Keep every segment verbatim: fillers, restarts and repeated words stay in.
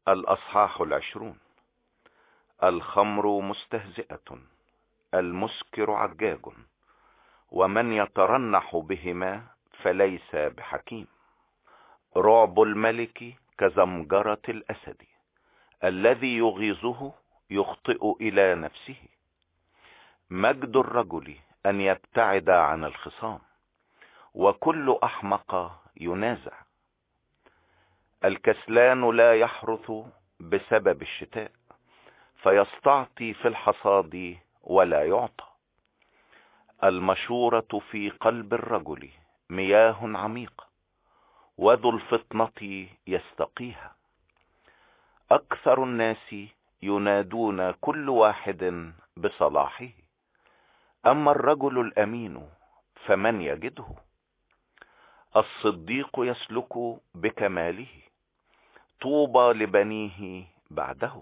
الأصحاح العشرون. الخمر مستهزئة، المسكر عجاج، ومن يترنح بهما فليس بحكيم. رعب الملك كزمجرة الأسد، الذي يغيظه يخطئ إلى نفسه. مجد الرجل أن يبتعد عن الخصام، وكل أحمق ينازع. الكسلان لا يحرث بسبب الشتاء، فيستعطي في الحصاد ولا يعطى. المشورة في قلب الرجل مياه عميقة، وذو الفطنة يستقيها. أكثر الناس ينادون كل واحد بصلاحه، أما الرجل الأمين فمن يجده؟ الصديق يسلك بكماله، طوبى لبنيه بعده.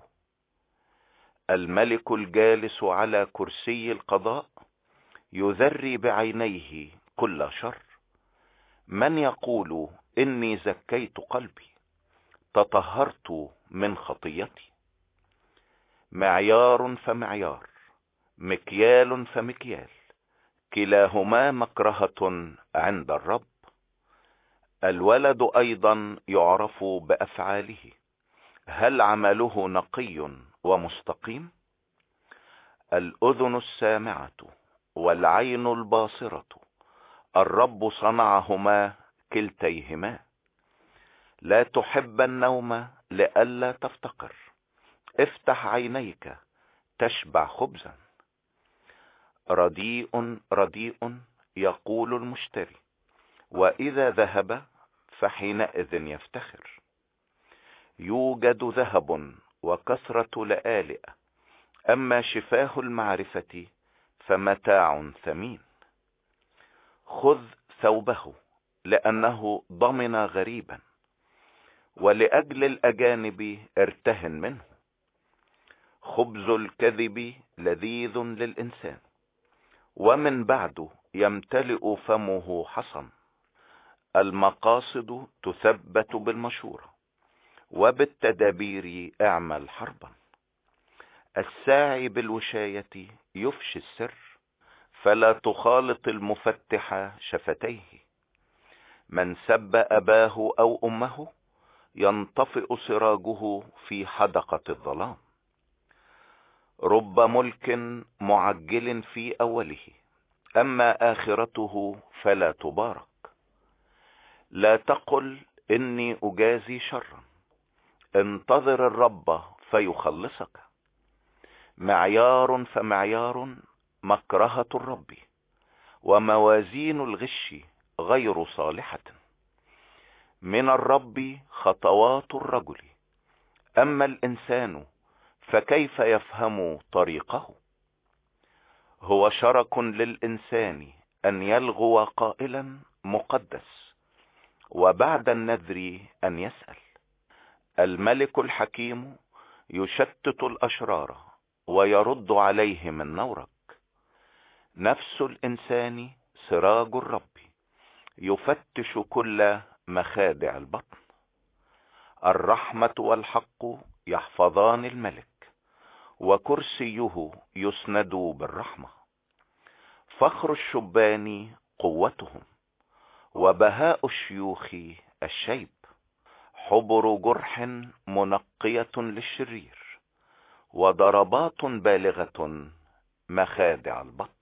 الملك الجالس على كرسي القضاء يذري بعينيه كل شر. من يقول إني زكيت قلبي، تطهرت من خطيتي؟ معيار فمعيار، مكيال فمكيال، كلاهما مكرهة عند الرب. الولد أيضا يعرف بأفعاله، هل عمله نقي ومستقيم؟ الأذن السامعة والعين الباصرة، الرب صنعهما كلتيهما. لا تحب النوم لئلا تفتقر، افتح عينيك تشبع خبزا. رديء رديء يقول المشتري، وإذا ذهب فحينئذ يفتخر. يوجد ذهب وكثرة لآلئ، أما شفاه المعرفة فمتاع ثمين. خذ ثوبه لأنه ضمن غريبا، ولأجل الأجانب ارتهن منه. خبز الكذب لذيذ للإنسان، ومن بعد يمتلئ فمه حصن. المقاصد تثبت بالمشورة، وبالتدابير اعمل حربا. الساعي بالوشاية يفشي السر، فلا تخالط المفتح شفتيه. من سب أباه أو أمه ينطفئ سراجه في حدقة الظلام. رب ملك معجل في أوله، أما آخرته فلا تبارك. لا تقل إني أجازي شرا، انتظر الرب فيخلصك. معيار فمعيار، مكرهة الرب، وموازين الغش غير صالحة. من الرب خطوات الرجل، أما الإنسان فكيف يفهم طريقه؟ هو شرك للإنسان أن يلغو قائلا مقدس، وبعد النذر أن يسأل. الملك الحكيم يشتت الأشرار ويرد عليهم النورق. نفس الإنسان سراج الرب، يفتش كل مخادع البطن. الرحمة والحق يحفظان الملك، وكرسيه يسند بالرحمة. فخر الشبان قوتهم، وبهاء الشيوخ الشيب. حبر جرح منقية للشرير، وضربات بالغة مخادع البطن.